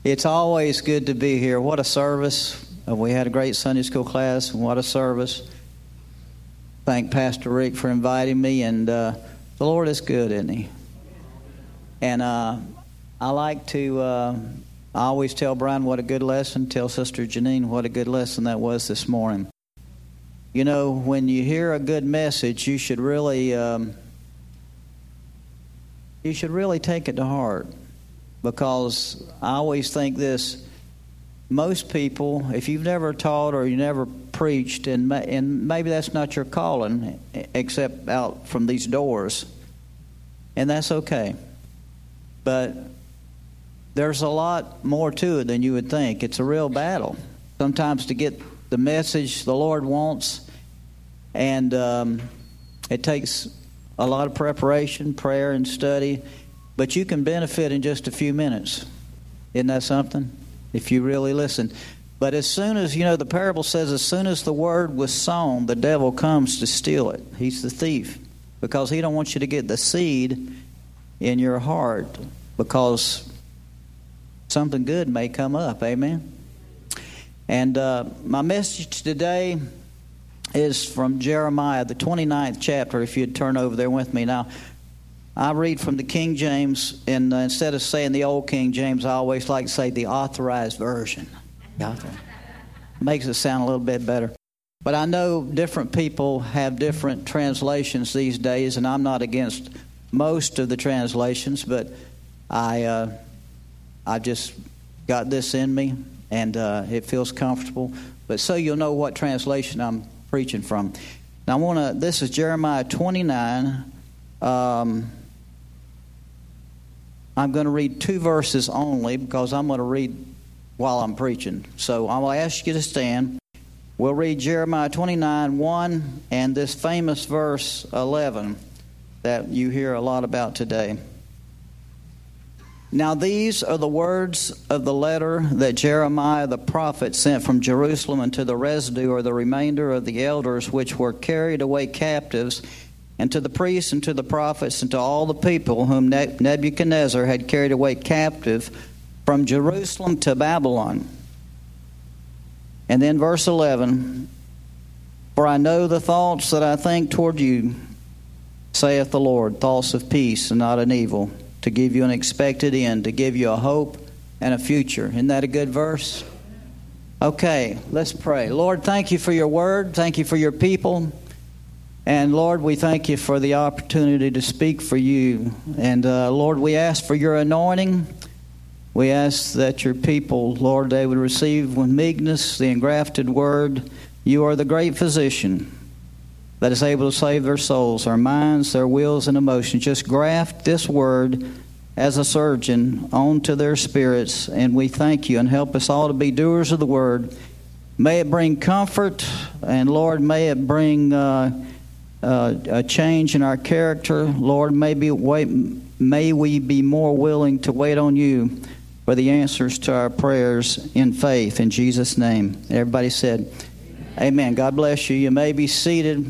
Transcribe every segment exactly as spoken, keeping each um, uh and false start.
It's always good to be here. What a service. Uh, we had a great Sunday school class. What a service. Thank Pastor Rick for inviting me. And uh, the Lord is good, isn't he? And uh, I like to, uh, I always tell Brian what a good lesson. Tell Sister Janine what a good lesson that was this morning. You know, when you hear a good message, you should really, um, you should really take it to heart. Because I always think this, most people, if you've never taught or you never preached, and, ma- and maybe that's not your calling, except out from these doors, and that's okay. But there's a lot more to it than you would think. It's a real battle. Sometimes to get the message the Lord wants, and um, it takes a lot of preparation, prayer, and study. But you can benefit in just a few minutes. Isn't that something? If you really listen. But as soon as, you know, the parable says, as soon as the word was sown, the devil comes to steal it. He's the thief. Because he don't want you to get the seed in your heart. Because something good may come up. Amen? And uh, my message today is from Jeremiah, the twenty-ninth chapter, if you'd turn over there with me. Now, I read from the King James, and uh, instead of saying the old King James, I always like to say the authorized version. Makes it sound a little bit better. But I know different people have different translations these days, and I'm not against most of the translations, but I uh, I just got this in me, and uh, it feels comfortable. But so you'll know what translation I'm preaching from. Now I want to. This is Jeremiah twenty-nine. Um, I'm going to read two verses only because I'm going to read while I'm preaching. So I will ask you to stand. We'll read Jeremiah twenty-nine, one, and this famous verse eleven that you hear a lot about today. Now these are the words of the letter that Jeremiah the prophet sent from Jerusalem unto the residue or the remainder of the elders which were carried away captives, and to the priests, and to the prophets, and to all the people whom Nebuchadnezzar had carried away captive from Jerusalem to Babylon. And then verse eleven, for I know the thoughts that I think toward you, saith the Lord, thoughts of peace and not an evil, to give you an expected end, to give you a hope and a future. Isn't that a good verse? Okay, let's pray. Lord, thank you for your word. Thank you for your people. And Lord, we thank you for the opportunity to speak for you. And uh, Lord, we ask for your anointing. We ask that your people, Lord, they would receive with meekness the engrafted word. You are the great physician that is able to save their souls, their minds, their wills, and emotions. Just graft this word as a surgeon onto their spirits. And we thank you, and help us all to be doers of the word. May it bring comfort, and Lord, may it bring Uh, Uh, a change in our character. Lord, maybe wait, may we be more willing to wait on you for the answers to our prayers in faith. In Jesus' name. Everybody said, Amen. Amen. God bless you. You may be seated.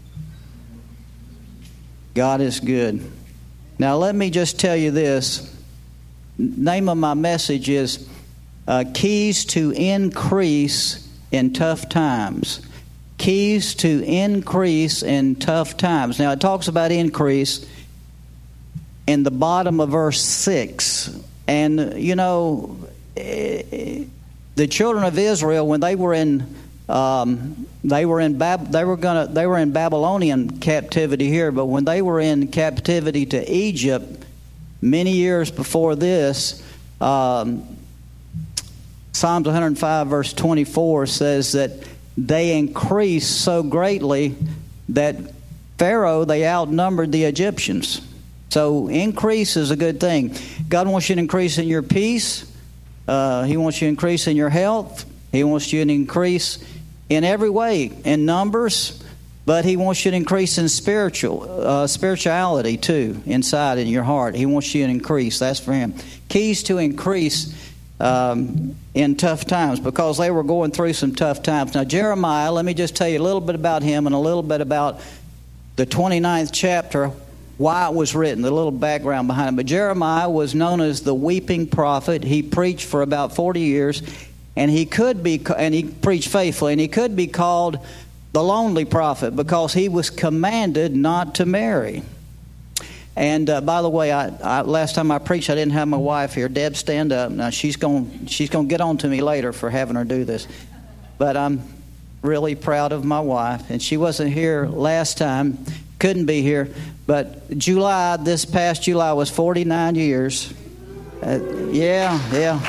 God is good. Now let me just tell you this. Name of my message is uh, Keys to Increase in Tough Times. Keys to increase in tough times. Now, it talks about increase in the bottom of verse six. And, you know, the children of Israel, when they were in um, they were in Bab- they were gonna they were in Babylonian captivity here, but when they were in captivity to Egypt many years before this, um, Psalms one hundred five verse twenty-four says that they increased so greatly that Pharaoh, they outnumbered the Egyptians. So increase is a good thing. God wants you to increase in your peace. Uh, he wants you to increase in your health. He wants you to increase in every way, in numbers. But He wants you to increase in spiritual uh, spirituality too, inside in your heart. He wants you to increase. That's for Him. Keys to increase Um, in tough times, because they were going through some tough times. Now, Jeremiah, let me just tell you a little bit about him and a little bit about the twenty-ninth chapter, why it was written, the little background behind it. But Jeremiah was known as the weeping prophet. He preached for about forty years, and he could be, and he preached faithfully, and he could be called the lonely prophet because he was commanded not to marry. And uh, by the way, I, I, last time I preached, I didn't have my wife here. Deb, stand up. Now she's going, she's going to get on to me later for having her do this. But I'm really proud of my wife, and she wasn't here last time, couldn't be here. But July, this past July, was forty-nine years. Uh, yeah, yeah,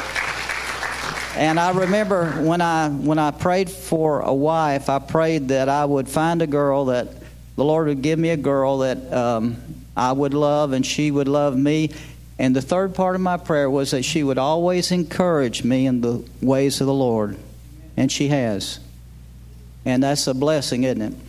yeah. And I remember when I when I prayed for a wife, I prayed that I would find a girl, that the Lord would give me a girl that um, I would love and she would love me. And the third part of my prayer was that she would always encourage me in the ways of the Lord. And she has. And that's a blessing, isn't it?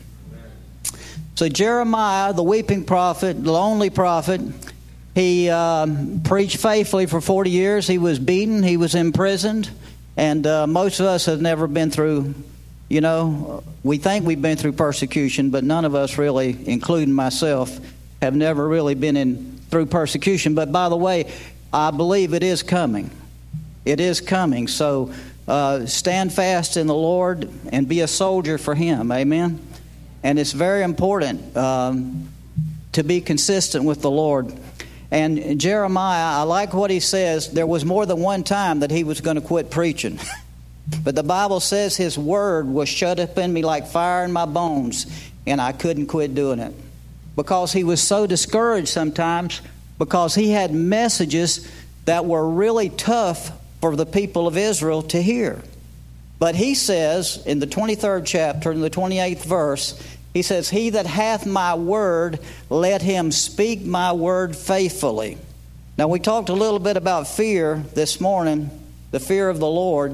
So Jeremiah, the weeping prophet, the lonely prophet, he um, preached faithfully for forty years. He was beaten. He was imprisoned. And uh, most of us have never been through, you know, we think we've been through persecution, but none of us really, including myself, have never really been in through persecution. But by the way, I believe it is coming. It is coming. So uh, stand fast in the Lord and be a soldier for Him. Amen. And it's very important um, to be consistent with the Lord. And Jeremiah, I like what he says. There was more than one time that he was going to quit preaching. But the Bible says his word was shut up in me like fire in my bones, and I couldn't quit doing it. Because he was so discouraged sometimes, because he had messages that were really tough for the people of Israel to hear. But he says in the twenty-third chapter, in the twenty-eighth verse, he says, "He that hath my word, let him speak my word faithfully." Now, we talked a little bit about fear this morning, the fear of the Lord,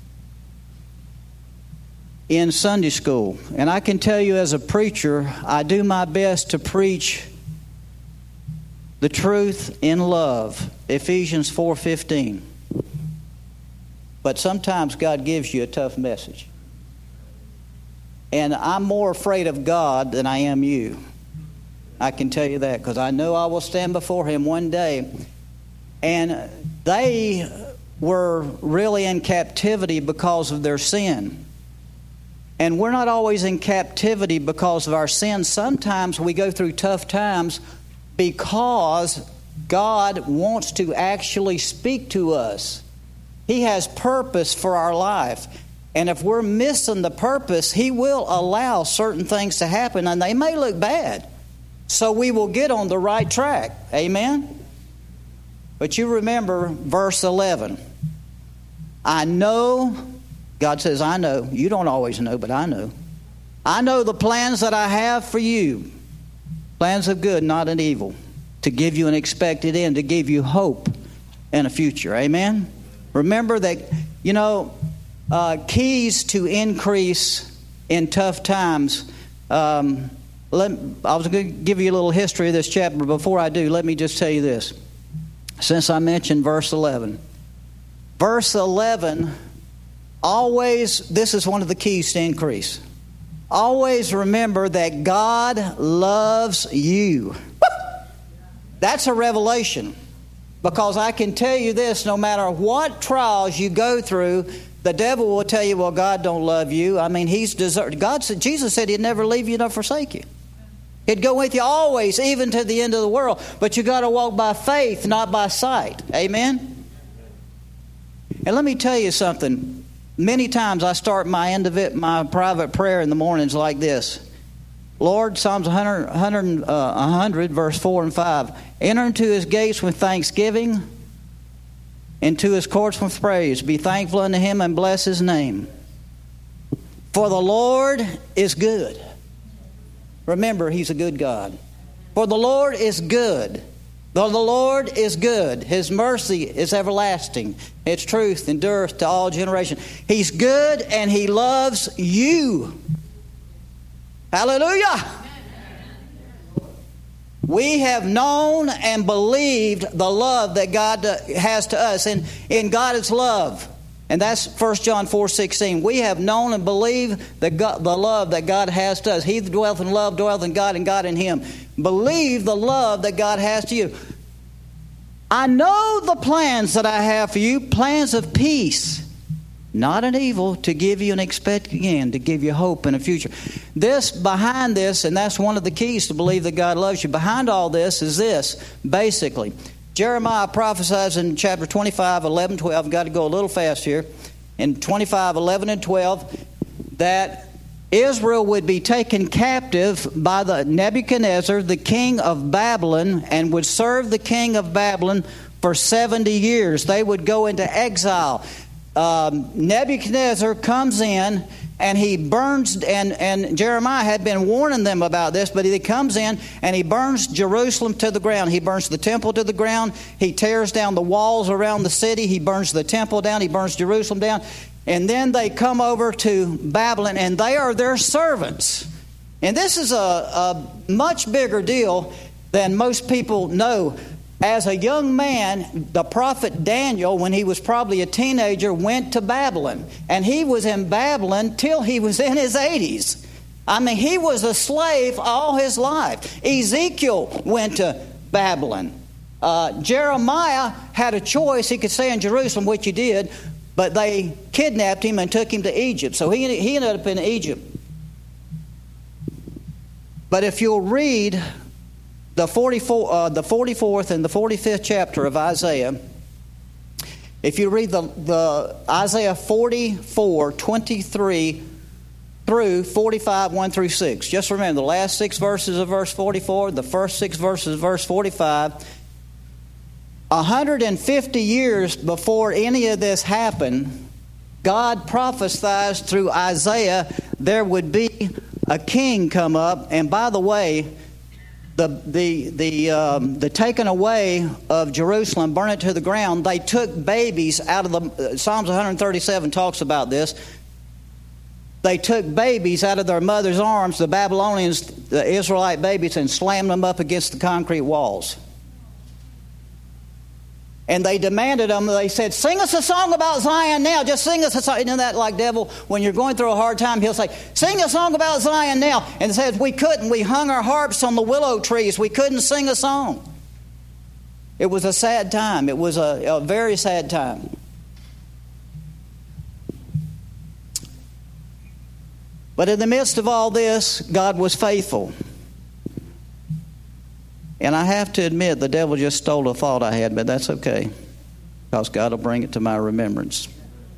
in Sunday school. And I can tell you as a preacher, I do my best to preach the truth in love, Ephesians four fifteen. But sometimes God gives you a tough message. And I'm more afraid of God than I am you. I can tell you that, because I know I will stand before Him one day. And they were really in captivity because of their sin. And we're not always in captivity because of our sin. Sometimes we go through tough times because God wants to actually speak to us. He has purpose for our life. And if we're missing the purpose, He will allow certain things to happen, and they may look bad. So we will get on the right track. Amen? But you remember verse eleven. I know, God says, I know. You don't always know, but I know. I know the plans that I have for you. Plans of good, not an evil. To give you an expected end, to give you hope and a future. Amen? Remember that, you know, uh, keys to increase in tough times. Um, let, I was going to give you a little history of this chapter. Before I do, let me just tell you this. Since I mentioned verse eleven. Verse eleven, always, this is one of the keys to increase. Always remember that God loves you. That's a revelation. Because I can tell you this, no matter what trials you go through, the devil will tell you, well, God don't love you. I mean, He's deserved. God said, Jesus said He'd never leave you nor forsake you. He'd go with you always, even to the end of the world. But you got to walk by faith, not by sight. Amen? And let me tell you something. Many times I start my end of it, my private prayer in the mornings like this. Lord, Psalms one hundred, one hundred, uh, one hundred, verse four and five. Enter into His gates with thanksgiving, into His courts with praise. Be thankful unto Him and bless His name. For the Lord is good. Remember, He's a good God. For the Lord is good. Though the Lord is good, His mercy is everlasting. Its truth endureth to all generations. He's good and He loves you. Hallelujah. We have known and believed the love that God has to us. And in God is love. And that's First John four sixteen. We have known and believed the, God, the love that God has to us. He that dwelleth in love dwelleth in God, and God in him. Believe the love that God has to you. I know the plans that I have for you, plans of peace, not an evil, to give you an expected end, to give you hope in a future. This, behind this, and that's one of the keys to believe that God loves you, behind all this is this, basically. Jeremiah prophesies in chapter twenty-five, eleven, twelve. I've got to go a little fast here. In twenty-five, eleven, and twelve, that Israel would be taken captive by the Nebuchadnezzar, the king of Babylon, and would serve the king of Babylon for seventy years. They would go into exile. Um, Nebuchadnezzar comes in and he burns, and, and Jeremiah had been warning them about this, but he comes in and he burns Jerusalem to the ground. He burns the temple to the ground. He tears down the walls around the city. He burns the temple down. He burns Jerusalem down. And then they come over to Babylon, and they are their servants. And this is a, a much bigger deal than most people know. As a young man, the prophet Daniel, when he was probably a teenager, went to Babylon. And he was in Babylon till he was in his eighties. I mean, he was a slave all his life. Ezekiel went to Babylon. Uh, Jeremiah had a choice. He could stay in Jerusalem, which he did, but they kidnapped him and took him to Egypt. So he, he ended up in Egypt. But if you'll read the forty-four, uh, the forty-fourth and the forty-fifth chapter of Isaiah, if you read the, the Isaiah forty-four, twenty-three through forty-five, one through six. Just remember the last six verses of verse forty-four, the first six verses of verse forty-five. one hundred fifty years before any of this happened, God prophesied through Isaiah there would be a king come up. And by the way, the the the um, the taking away of Jerusalem, burn it to the ground, they took babies out of the... Uh, Psalms one thirty-seven talks about this. They took babies out of their mother's arms, the Babylonians, the Israelite babies, and slammed them up against the concrete walls. And they demanded them, they said, sing us a song about Zion now. Just sing us a song. Isn't that like devil? When you're going through a hard time, he'll say, sing a song about Zion now. And it says, we couldn't. We hung our harps on the willow trees. We couldn't sing a song. It was a sad time. It was a, a very sad time. But in the midst of all this, God was faithful. And I have to admit, the devil just stole a thought I had, but that's okay, because God will bring it to my remembrance.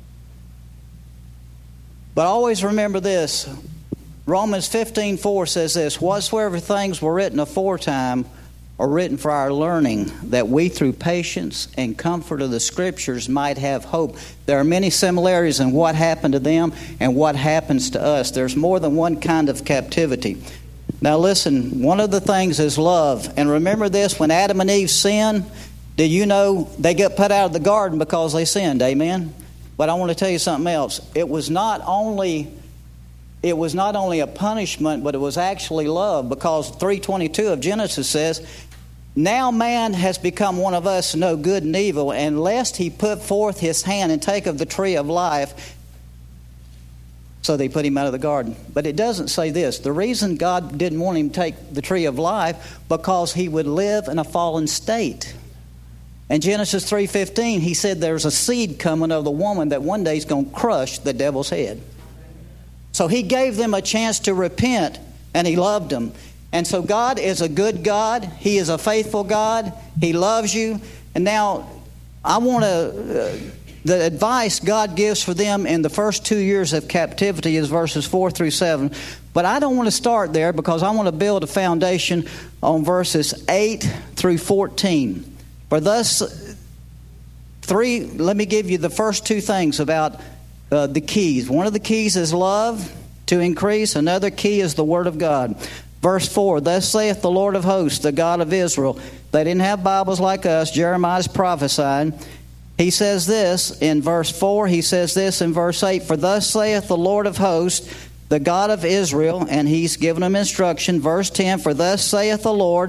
But always remember this. Romans fifteen four says this, whatsoever things were written aforetime are written for our learning, that we through patience and comfort of the Scriptures might have hope. There are many similarities in what happened to them and what happens to us. There's more than one kind of captivity. Now listen, one of the things is love. And remember this, when Adam and Eve sinned, do you know they got put out of the garden because they sinned, amen? But I want to tell you something else. It was not only it was not only a punishment, but it was actually love, because three twenty-two of Genesis says, now man has become one of us to know good and evil, and lest he put forth his hand and take of the tree of life. So they put him out of the garden. But it doesn't say this. The reason God didn't want him to take the tree of life, because he would live in a fallen state. In Genesis three fifteen, he said there's a seed coming of the woman that one day is going to crush the devil's head. So he gave them a chance to repent, and he loved them. And so God is a good God. He is a faithful God. He loves you. And now I want to... Uh, The advice God gives for them in the first two years of captivity is verses four through seven. But I don't want to start there, because I want to build a foundation on verses eight through fourteen. For thus, three, let me give you the first two things about uh, the keys. One of the keys is love to increase. Another key is the Word of God. Verse four, thus saith the Lord of hosts, the God of Israel. They didn't have Bibles like us. Jeremiah's prophesying. He says this in verse four. He says this in verse eight. For thus saith the Lord of hosts, the God of Israel, and he's given them instruction. Verse ten, for thus saith the Lord,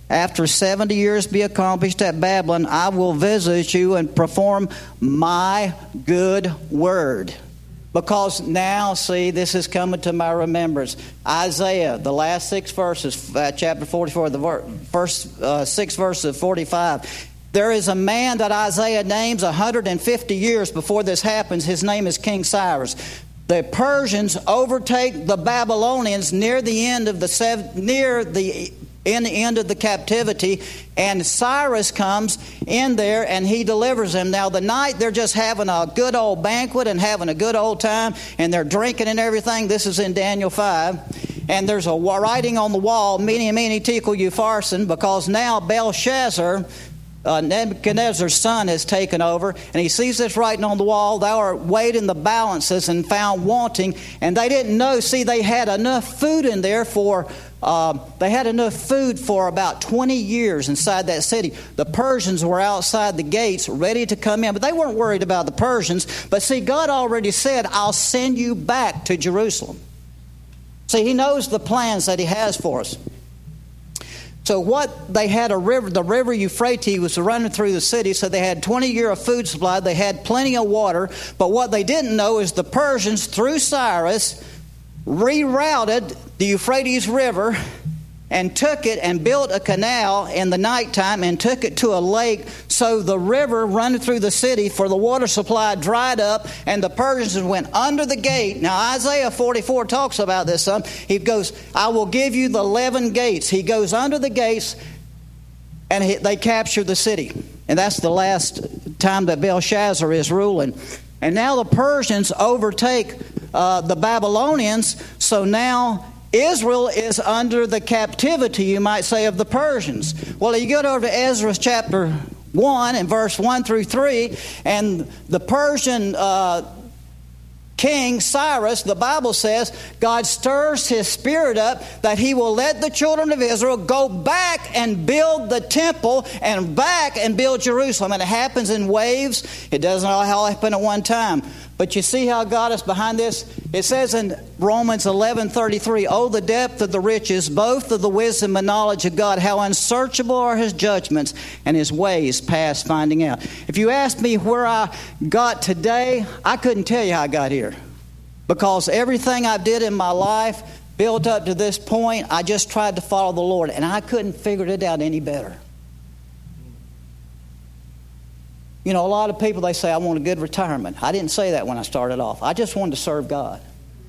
after seventy years be accomplished at Babylon, I will visit you and perform my good word. Because now, see, this is coming to my remembrance. Isaiah, the last six verses, uh, chapter forty-four, the ver- first uh, six verses of forty-five. There is a man that Isaiah names one hundred fifty years before this happens. His name is King Cyrus. The Persians overtake the Babylonians near the end of the seven, near the in the end of the captivity, and Cyrus comes in there and he delivers them. Now the night they're just having a good old banquet and having a good old time, and they're drinking and everything. This is in Daniel five. And there's a writing on the wall, Mene, Mene, Tekel, Upharsin, because now Belshazzar, uh, Nebuchadnezzar's son, has taken over, and he sees this writing on the wall. Thou art weighed in the balances and found wanting. And they didn't know, see, they had enough food in there for Uh, they had enough food for about twenty years inside that city. The Persians were outside the gates ready to come in, but they weren't worried about the Persians. But see, God already said, I'll send you back to Jerusalem. See, He knows the plans that He has for us. So what they had a river, the river Euphrates was running through the city, so they had twenty years of food supply. They had plenty of water. But what they didn't know is the Persians, through Cyrus, rerouted the Euphrates River and took it and built a canal in the nighttime and took it to a lake, so the river running through the city for the water supply dried up, and the Persians went under the gate. Now Isaiah forty-four talks about this some. He goes, I will give you the eleven gates. He goes under the gates and he, they capture the city. And that's the last time that Belshazzar is ruling. And now the Persians overtake uh, the Babylonians, so now Israel is under the captivity, you might say, of the Persians. Well, you go over to Ezra chapter one and verse one through three, and the Persian uh, King Cyrus, the Bible says, God stirs his spirit up that he will let the children of Israel go back and build the temple and back and build Jerusalem. And it happens in waves. It doesn't all happen at one time. But you see how God is behind this? It says in Romans eleven thirty-three, oh, the depth of the riches, both of the wisdom and knowledge of God, how unsearchable are His judgments and His ways past finding out. If you ask me where I got today, I couldn't tell you how I got here. Because everything I did in my life built up to this point, I just tried to follow the Lord, and I couldn't figure it out any better. You know, a lot of people, they say, I want a good retirement. I didn't say that when I started off. I just wanted to serve God.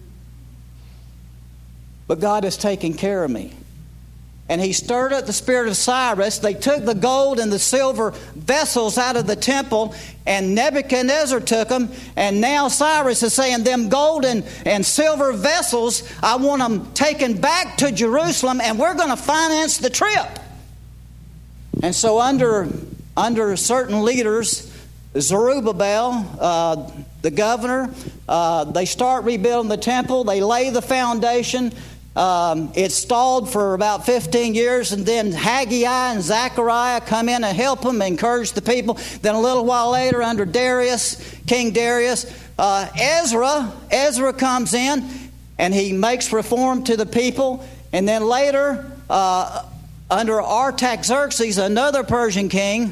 But God has taken care of me. And He stirred up the spirit of Cyrus. They took the gold and the silver vessels out of the temple, and Nebuchadnezzar took them. And now Cyrus is saying, them gold and, and silver vessels, I want them taken back to Jerusalem, and we're going to finance the trip. And so under... Under certain leaders, Zerubbabel, uh, the governor, uh, they start rebuilding the temple. They lay the foundation. Um, it stalled for about fifteen years, and then Haggai and Zechariah come in and help them, encourage the people. Then a little while later, under Darius, King Darius, uh, Ezra, Ezra comes in, and he makes reform to the people. And then later, uh, under Artaxerxes, another Persian king,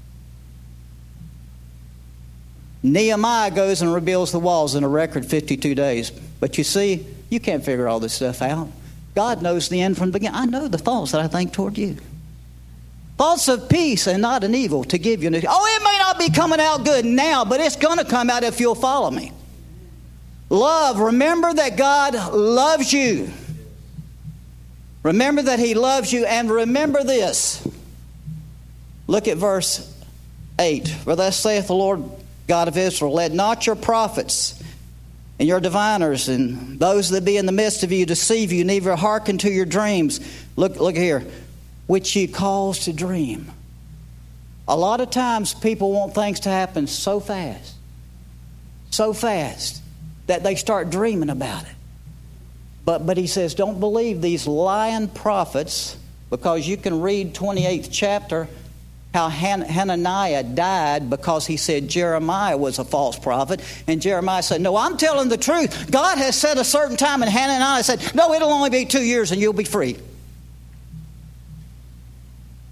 Nehemiah goes and rebuilds the walls in a record fifty-two days. But you see, you can't figure all this stuff out. God knows the end from the beginning. I know the thoughts that I think toward you. Thoughts of peace and not an evil, to give you an... Oh, it may not be coming out good now, but it's going to come out if you'll follow me. Love. Remember that God loves you. Remember that He loves you, and remember this. Look at verse eight. For thus saith the Lord God of Israel, let not your prophets and your diviners and those that be in the midst of you deceive you, neither hearken to your dreams. Look, look here. Which ye cause to dream. A lot of times people want things to happen so fast, so fast, that they start dreaming about it. But, but he says, don't believe these lying prophets, because you can read twenty-eighth chapter, how Han- Hananiah died because he said Jeremiah was a false prophet. And Jeremiah said, no, I'm telling the truth. God has set a certain time. And Hananiah said, no, it'll only be two years and you'll be free.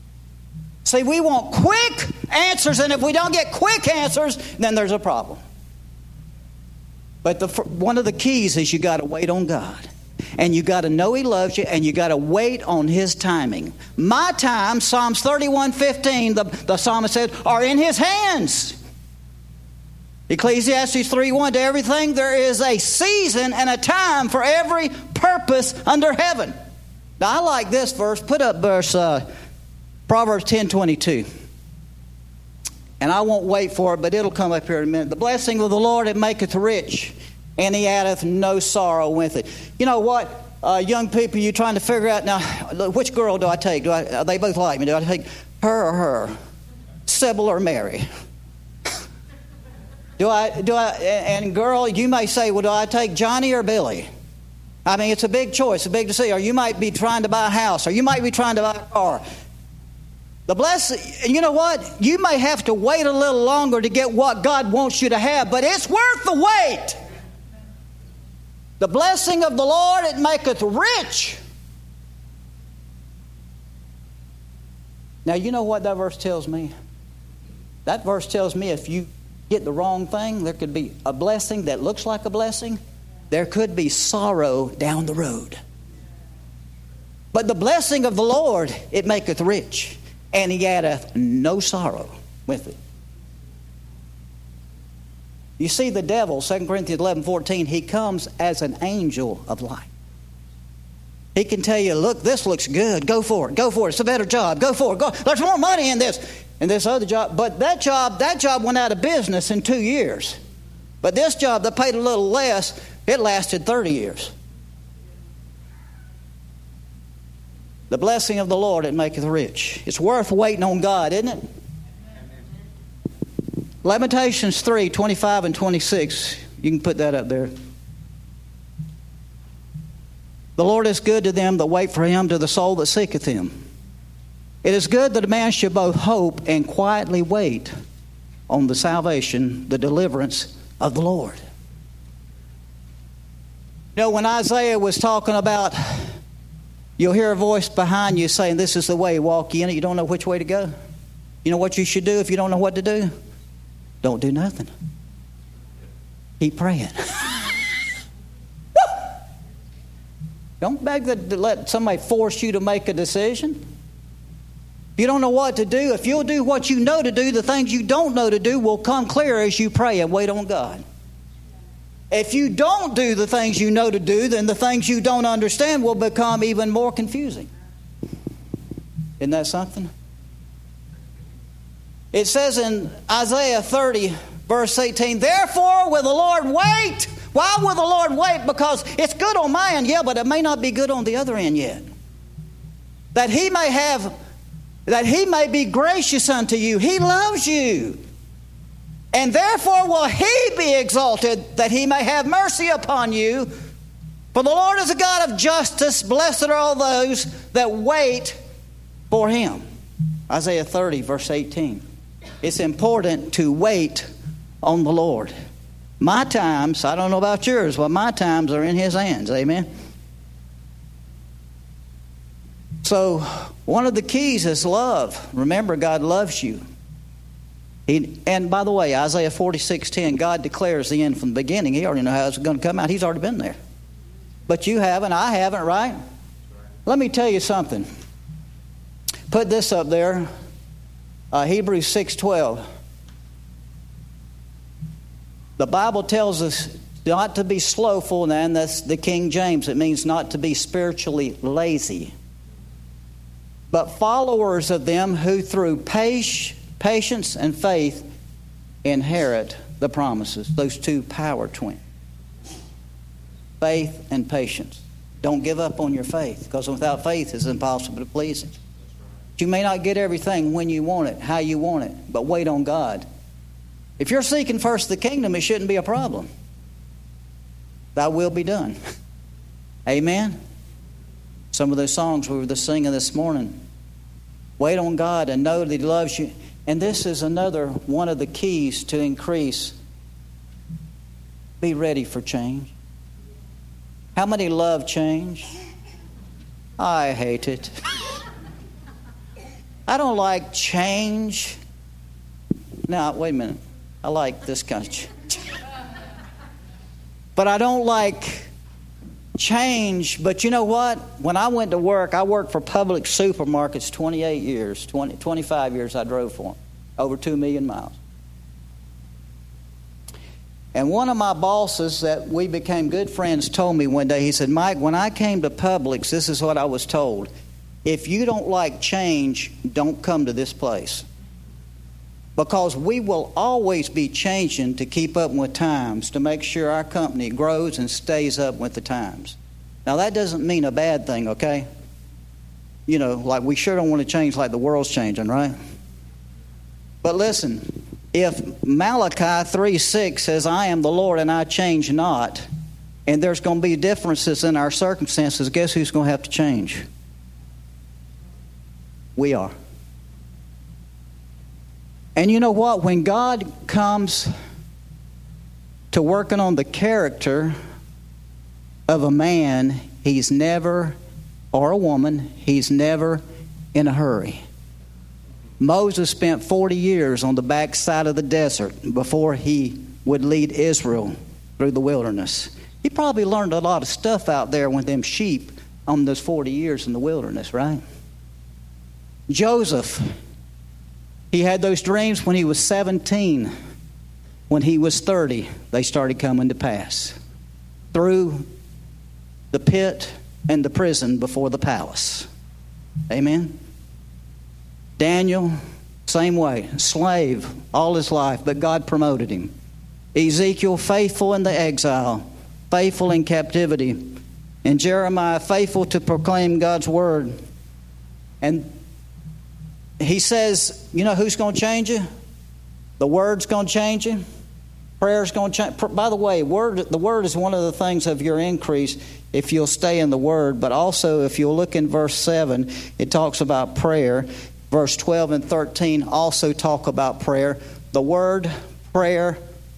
See, we want quick answers, and if we don't get quick answers, then there's a problem. But the, one of the keys is you got to wait on God. And you got to know He loves you, and you got to wait on His timing. My time, Psalms thirty-one fifteen, the, the psalmist said, are in His hands. Ecclesiastes three one, to everything there is a season and a time for every purpose under heaven. Now, I like this verse. Put up verse uh, Proverbs ten twenty-two. And I won't wait for it, but it'll come up here in a minute. The blessing of the Lord, it maketh rich, and He addeth no sorrow with it. You know what? Uh, young people, you're trying to figure out, now, which girl do I take? Do I, they both like me. Do I take her or her? Sybil or Mary? Do I, do I, and girl, you may say, well, do I take Johnny or Billy? I mean, it's a big choice, a big decision. Or you might be trying to buy a house, or you might be trying to buy a car. The blessing, you know what? You may have to wait a little longer to get what God wants you to have, but it's worth the wait. The blessing of the Lord, it maketh rich. Now, you know what that verse tells me? That verse tells me if you get the wrong thing, there could be a blessing that looks like a blessing. There could be sorrow down the road. But the blessing of the Lord, it maketh rich, and He addeth no sorrow with it. You see, the devil, Second Corinthians eleven fourteen, he comes as an angel of light. He can tell you, look, this looks good. Go for it. Go for it. It's a better job. Go for it. Go. There's more money in this. And this other job. But that job, that job went out of business in two years. But this job that paid a little less, it lasted thirty years. The blessing of the Lord, it maketh rich. It's worth waiting on God, isn't it? Lamentations three, twenty-five and twenty-six. You can put that up there. The Lord is good to them that wait for Him, to the soul that seeketh Him. It is good that a man should both hope and quietly wait on the salvation, the deliverance of the Lord. You know, when Isaiah was talking about, you'll hear a voice behind you saying, this is the way, walk ye in it. You don't know which way to go. You know what you should do if you don't know what to do? Don't do nothing. Keep praying. Don't beg to let somebody force you to make a decision. If you don't know what to do, if you'll do what you know to do, the things you don't know to do will come clear as you pray and wait on God. If you don't do the things you know to do, then the things you don't understand will become even more confusing. Isn't that something? It says in Isaiah thirty, verse eighteen, therefore will the Lord wait. Why will the Lord wait? Because it's good on my end, yeah, but it may not be good on the other end yet. That He may have, that He may be gracious unto you. He loves you. And therefore will He be exalted, that He may have mercy upon you. For the Lord is a God of justice. Blessed are all those that wait for Him. Isaiah thirty, verse eighteen. It's important to wait on the Lord. My times, I don't know about yours, but my times are in His hands. Amen. So one of the keys is love. Remember, God loves you. He, and by the way, Isaiah forty-six ten, God declares the end from the beginning. He already knows how it's going to come out. He's already been there. But you haven't, I haven't, right? Let me tell you something. Put this up there. Uh, Hebrews six twelve. The Bible tells us not to be slothful, and that's the King James. It means not to be spiritually lazy, but followers of them who through patience and faith inherit the promises. Those two power twins. Faith and patience. Don't give up on your faith, because without faith it's impossible to please Him. You may not get everything when you want it, how you want it, but wait on God. If you're seeking first the kingdom, it shouldn't be a problem. Thy will be done. Amen? Some of those songs we were just singing this morning. Wait on God and know that He loves you. And this is another one of the keys to increase. Be ready for change. How many love change? I hate it. I don't like change. Now, wait a minute. I like this kind of change. But I don't like change. But you know what? When I went to work, I worked for Publix supermarkets twenty-eight years, twenty, twenty-five years I drove for them, over two million miles. And one of my bosses that we became good friends told me one day, he said, Mike, when I came to Publix, this is what I was told. If you don't like change, don't come to this place. Because we will always be changing to keep up with times, to make sure our company grows and stays up with the times. Now, that doesn't mean a bad thing, okay? You know, like we sure don't want to change like the world's changing, right? But listen, if Malachi three six says, I am the Lord and I change not, and there's going to be differences in our circumstances, guess who's going to have to change? We are. And you know what? When God comes to working on the character of a man, he's never, or a woman, he's never in a hurry. Moses spent forty years on the backside of the desert before he would lead Israel through the wilderness. He probably learned a lot of stuff out there with them sheep on those forty years in the wilderness, right? Joseph, he had those dreams when he was seventeen. When he was thirty, they started coming to pass. Through the pit and the prison before the palace. Amen? Daniel, same way. Slave all his life, but God promoted him. Ezekiel, faithful in the exile, faithful in captivity. And Jeremiah, faithful to proclaim God's word. And he says, you know who's going to change you? The word's going to change you. Prayer's going to change. By the way, word, the word is one of the things of your increase if you'll stay in the word. But also, if you'll look in verse seven, it talks about prayer. Verse twelve and thirteen also talk about prayer. The word, prayer,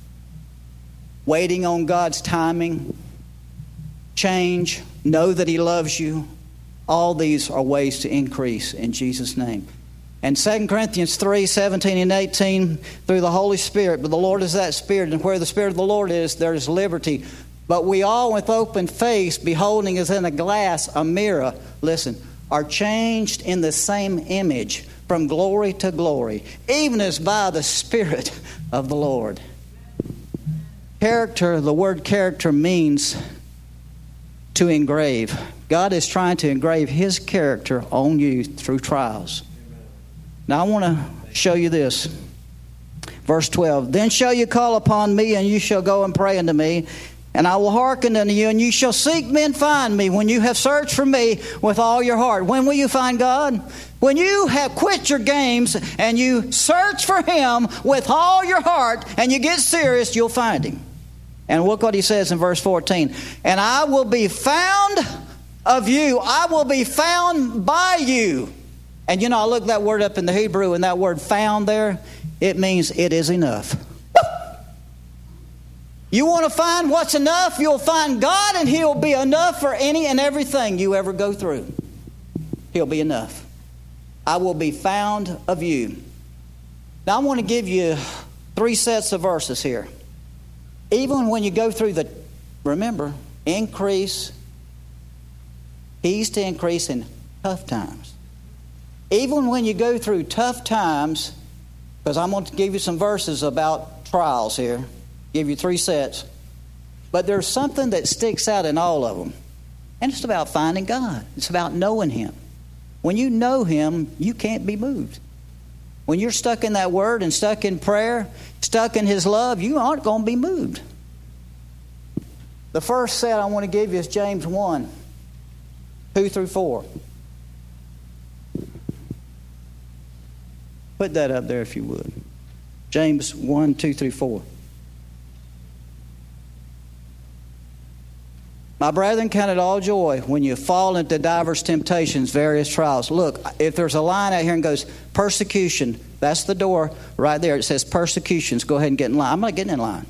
waiting on God's timing, change, know that He loves you. All these are ways to increase in Jesus' name. And Second Corinthians three, seventeen and eighteen, through the Holy Spirit. But the Lord is that Spirit, and where the Spirit of the Lord is, there is liberty. But we all with open face, beholding as in a glass, a mirror, listen, are changed in the same image from glory to glory, even as by the Spirit of the Lord. Character, the word character means to engrave. God is trying to engrave His character on you through trials. Now I want to show you this. Verse twelve, then shall you call upon me, and you shall go and pray unto me, and I will hearken unto you, and you shall seek me and find me when you have searched for me with all your heart. When will you find God? When you have quit your games and you search for Him with all your heart and you get serious, you'll find Him. And look what He says in verse fourteen. And I will be found of you. I will be found by you. And you know, I looked that word up in the Hebrew, and that word found there, it means it is enough. You want to find what's enough? You'll find God, and He'll be enough for any and everything you ever go through. He'll be enough. I will be found of you. Now, I want to give you three sets of verses here. Even when you go through the, remember, increase, He's to increase in tough times. Even when you go through tough times, because I'm going to give you some verses about trials here, give you three sets. But there's something that sticks out in all of them. And it's about finding God. It's about knowing Him. When you know Him, you can't be moved. When you're stuck in that Word and stuck in prayer, stuck in His love, you aren't going to be moved. The first set I want to give you is James one, two through four. Put that up there if you would. James one, two through four. My brethren, count it all joy when you fall into diverse temptations, various trials. Look, if there's a line out here and goes, persecution, that's the door right there. It says persecutions. Go ahead and get in line. I'm not getting in line.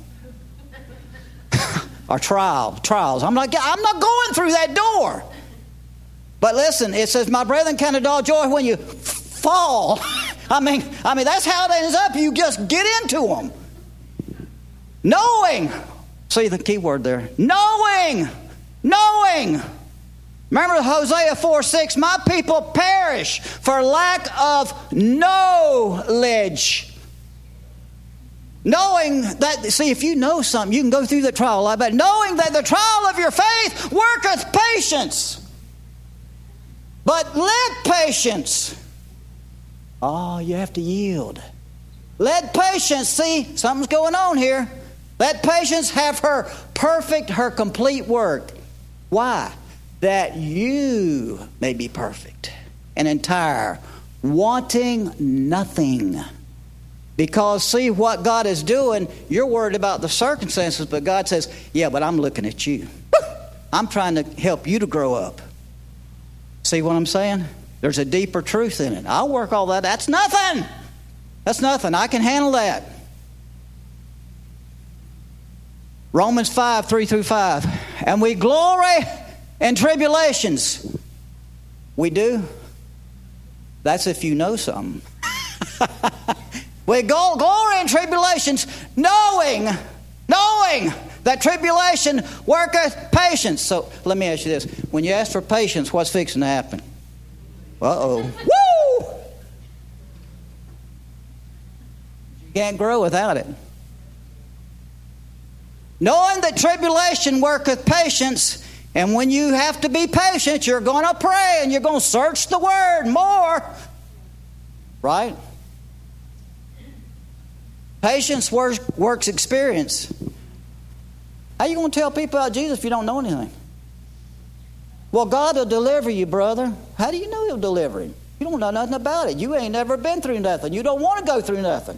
Or trial, trials. I'm not, I'm not going through that door. But listen, it says, my brethren, count it all joy when you fall. I mean, I mean that's how it ends up. You just get into them. Knowing. See the key word there. Knowing. Knowing. Remember Hosea four six, my people perish for lack of knowledge. Knowing that, see, if you know something, you can go through the trial like that. Knowing that the trial of your faith worketh patience. But let patience, oh, you have to yield. Let patience, see, something's going on here. Let patience have her perfect, her complete work. Why? That you may be perfect and entire, wanting nothing. Because, see, what God is doing, you're worried about the circumstances, but God says, yeah, but I'm looking at you. I'm trying to help you to grow up. See what I'm saying? There's a deeper truth in it. I'll work all that. That's nothing. That's nothing. I can handle that. Romans five, three through five. And we glory in tribulations. We do. That's if you know something. We go glory in tribulations, knowing, knowing that tribulation worketh patience. So let me ask you this. When you ask for patience, what's fixing to happen? Uh-oh. Woo! You can't grow without it. Knowing that tribulation worketh patience, and when you have to be patient, you're going to pray and you're going to search the Word more. Right? Patience works, works experience. How are you going to tell people about Jesus if you don't know anything? Well, God will deliver you, brother. How do you know He'll deliver him? You don't know nothing about it. You ain't never been through nothing. You don't want to go through nothing.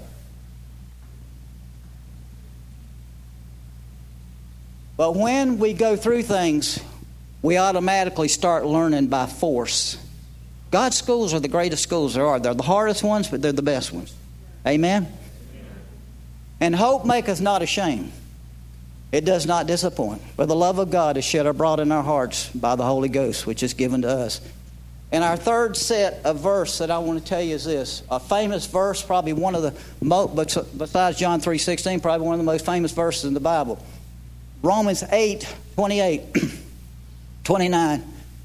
But when we go through things, we automatically start learning by force. God's schools are the greatest schools there are. They're the hardest ones, but they're the best ones. Amen? And hope maketh not ashamed. It does not disappoint. For the love of God is shed abroad in our hearts by the Holy Ghost, which is given to us. And our third set of verse that I want to tell you is this. A famous verse, probably one of the most, besides John three sixteen, probably one of the most famous verses in the Bible. Romans eight, twenty-eight, twenty-nine.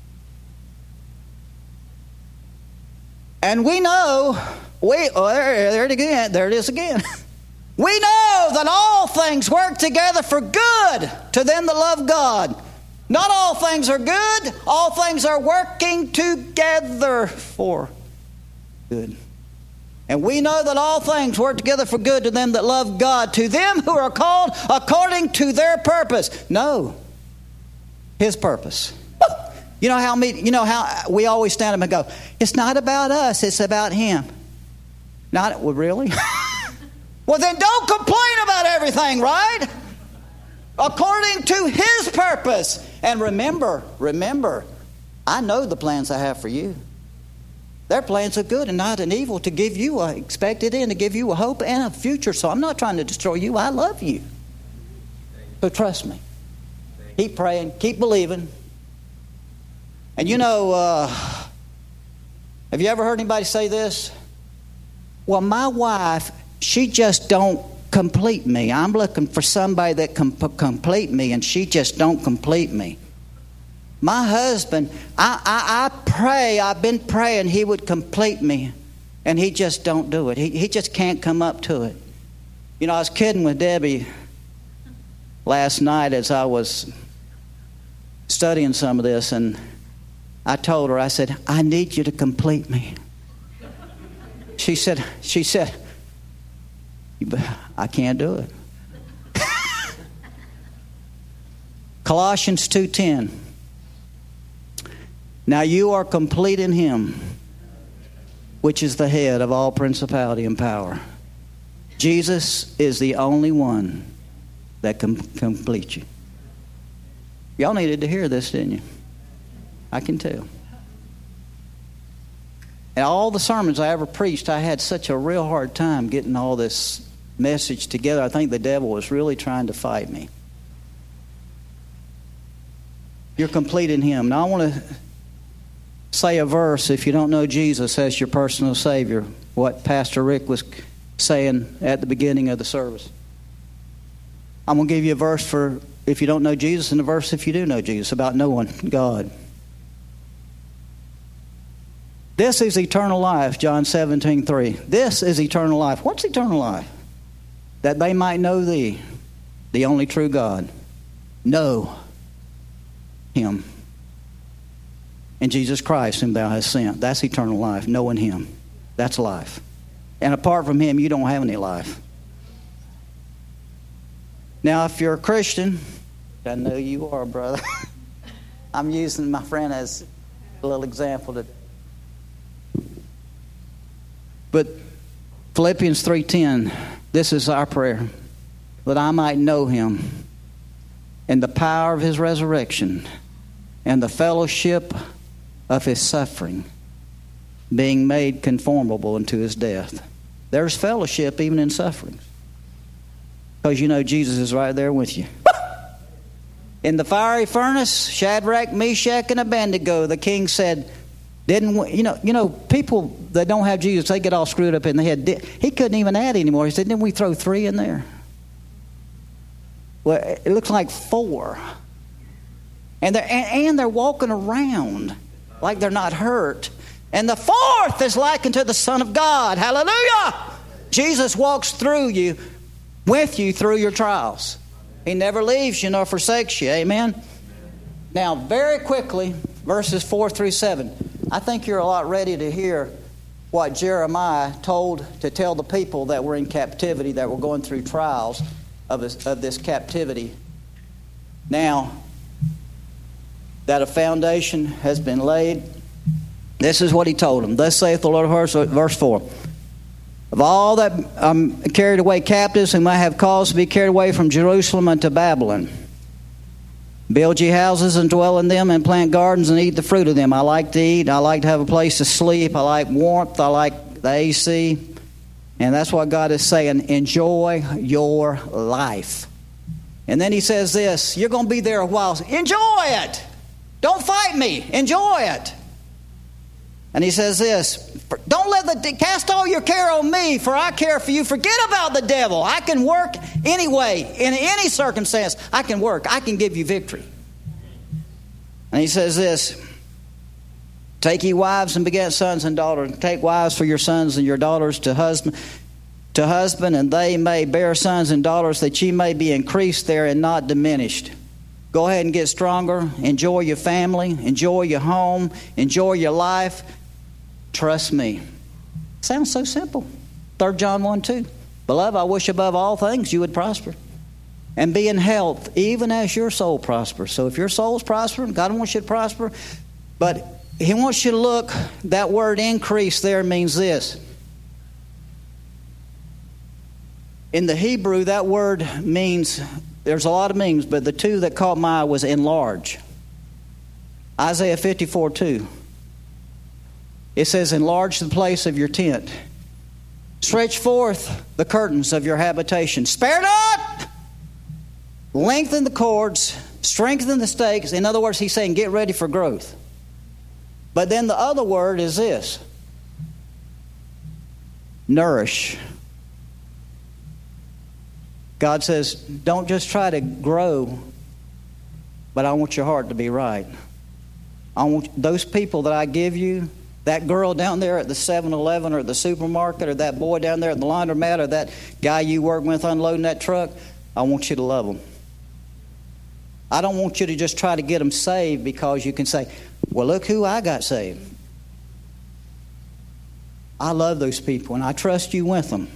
And we know, we oh, there, there it again, there it is again. We know that all things work together for good to them that love God. Not all things are good. All things are working together for good. And we know that all things work together for good to them that love God, to them who are called according to their purpose. No, His purpose. You know how me, you know how we always stand up and go, it's not about us, it's about Him. Not, well, really? Well, then don't complain about everything, right? According to His purpose. And remember, remember, I know the plans I have for you. They're plans of good and not an evil, to give you a expected end, to give you a hope and a future. So I'm not trying to destroy you. I love you. So trust me. Keep praying. Keep believing. And you know, uh, have you ever heard anybody say this? Well, my wife, she just don't complete me. I'm looking for somebody that can p- complete me, and she just don't complete me. My husband, I, I, I pray, I've been praying he would complete me, and he just don't do it. He, he just can't come up to it. You know, I was kidding with Debbie last night as I was studying some of this, and I told her, I said, I need you to complete me. She said, she said, I can't do it. Colossians two ten. Now you are complete in Him, which is the head of all principality and power. Jesus is the only one that can complete you. Y'all needed to hear this, didn't you? I can tell. And all the sermons I ever preached, I had such a real hard time getting all this message together. I think the devil was really trying to fight me. You're complete in Him. Now I want to say a verse if you don't know Jesus as your personal Savior, what Pastor Rick was saying at the beginning of the service. I'm going to give you a verse for if you don't know Jesus and a verse if you do know Jesus about knowing God. This is eternal life, John seventeen three. This is eternal life. What's eternal life? That they might know thee, the only true God. Know him. And Jesus Christ whom thou hast sent. That's eternal life, knowing him. That's life. And apart from him, you don't have any life. Now, if you're a Christian, I know you are, brother. I'm using my friend as a little example today. But Philippians three ten, this is our prayer, that I might know him and the power of his resurrection and the fellowship of his suffering, being made conformable unto his death. There's fellowship even in sufferings, because you know Jesus is right there with you. In the fiery furnace, Shadrach, Meshach, and Abednego, the king said, Didn't we, you know? You know, people that don't have Jesus, they get all screwed up in the head. He couldn't even add anymore. He said, "Didn't we throw three in there?" Well, it looks like four, and they're and, and they're walking around like they're not hurt. And the fourth is likened to the Son of God. Hallelujah! Jesus walks through you, with you through your trials. He never leaves you nor forsakes you. Amen. Now, very quickly, verses four through seven. I think you're a lot ready to hear what Jeremiah told to tell the people that were in captivity, that were going through trials of this, of this captivity. Now that a foundation has been laid, this is what he told them. Thus saith the Lord of hosts, verse four. Of all that um, carried away captives, whom I have caused to be carried away from Jerusalem unto Babylon, build ye houses and dwell in them, and plant gardens and eat the fruit of them. I like to eat. I like to have a place to sleep. I like warmth. I like the A C. And that's what God is saying. Enjoy your life. And then he says this. You're going to be there a while. Enjoy it. Don't fight me. Enjoy it. And he says this. Don't let the cast all your care on me, for I care for you. Forget about the devil. I can work anyway, in any circumstance. I can work. I can give you victory. And he says this. Take ye wives and beget sons and daughters. Take wives for your sons and your daughters to husband, to husband, and they may bear sons and daughters, that ye may be increased there and not diminished. Go ahead and get stronger. Enjoy your family. Enjoy your home. Enjoy your life. Trust me. Sounds so simple. Third John one two. Beloved, I wish above all things you would prosper and be in health, even as your soul prospers. So if your soul's prospering, God wants you to prosper. But he wants you to look, that word increase there means this. In the Hebrew, that word means, there's a lot of meanings, but the two that caught my eye was enlarge. Isaiah fifty-four two. It says, enlarge the place of your tent. Stretch forth the curtains of your habitation. Spare not! Lengthen the cords. Strengthen the stakes. In other words, he's saying, get ready for growth. But then the other word is this. Nourish. God says, don't just try to grow, but I want your heart to be right. I want those people that I give you, that girl down there at the seven eleven or at the supermarket, or that boy down there at the laundromat, or that guy you work with unloading that truck, I want you to love them. I don't want you to just try to get them saved because you can say, well, look who I got saved. I love those people, and I trust you with them.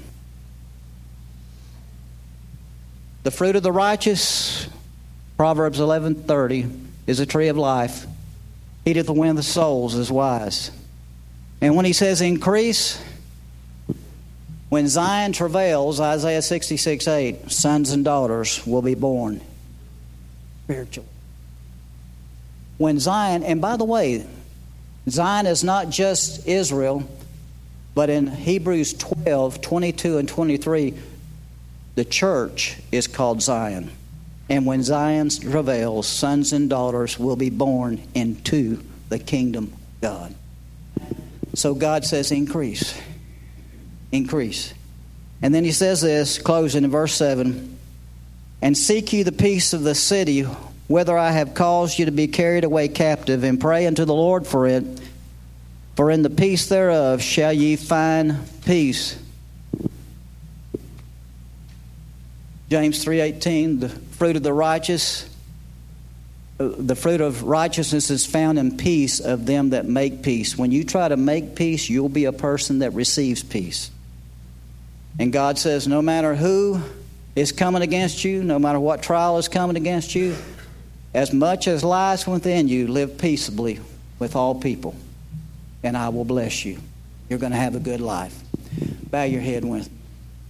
The fruit of the righteous, Proverbs eleven thirty, is a tree of life. Heateth the wind of the souls is wise. And when he says increase, when Zion travails, Isaiah sixty-six eight, sons and daughters will be born. Spiritual. When Zion, and by the way, Zion is not just Israel, but in Hebrews twelve twenty-two and twenty-three, the church is called Zion. And when Zion travails, sons and daughters will be born into the kingdom of God. So God says increase. Increase. And then he says this, closing in verse seven, and seek ye the peace of the city, whither I have caused you to be carried away captive, and pray unto the Lord for it. For in the peace thereof shall ye find peace. James three eighteen, the fruit of the righteous, the fruit of righteousness is found in peace of them that make peace. When you try to make peace, you'll be a person that receives peace. And God says, no matter who is coming against you, no matter what trial is coming against you, as much as lies within you, live peaceably with all people, and I will bless you. You're going to have a good life. Bow your head with me.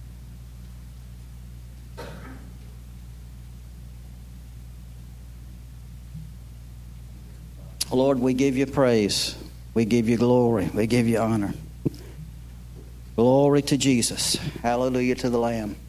Lord, we give you praise. We give you glory. We give you honor. Glory to Jesus. Hallelujah to the Lamb.